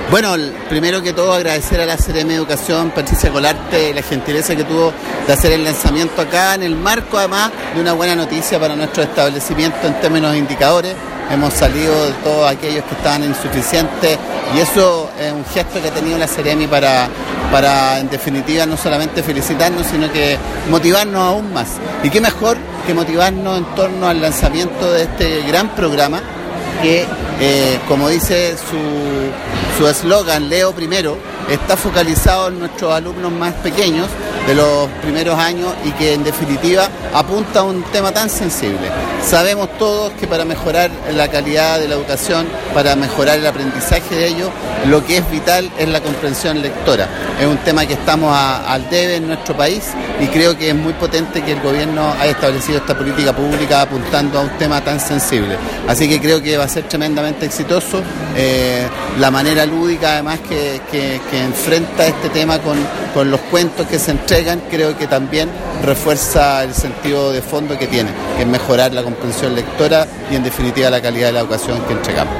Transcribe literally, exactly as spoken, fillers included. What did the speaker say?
Bueno, primero que todo agradecer a la Seremi de Educación, Patricia Colarte, la gentileza que tuvo de hacer el lanzamiento acá, en el marco además de una buena noticia para nuestro establecimiento en términos de indicadores. Hemos salido de todos aquellos que estaban insuficientes y eso es un gesto que ha tenido la Seremi para, para en definitiva no solamente felicitarnos, sino que motivarnos aún más. Y qué mejor que motivarnos en torno al lanzamiento de este gran programa que, eh, como dice su eslogan, Leo Primero, está focalizado en nuestros alumnos más pequeños de los primeros años y que en definitiva apunta a un tema tan sensible. Sabemos todos que para mejorar la calidad de la educación, para mejorar el aprendizaje de ellos, lo que es vital es la comprensión lectora. Es un tema que estamos a, al debe en nuestro país y creo que es muy potente que el gobierno haya establecido esta política pública apuntando a un tema tan sensible. Así que creo que va a ser tremendamente exitoso. Eh, la manera lúdica además que, que, que enfrenta este tema con, con los cuentos que se entregan, creo que también refuerza el sentido de fondo que tiene, que es mejorar la comprensión lectora y en definitiva la calidad de la educación que entregamos.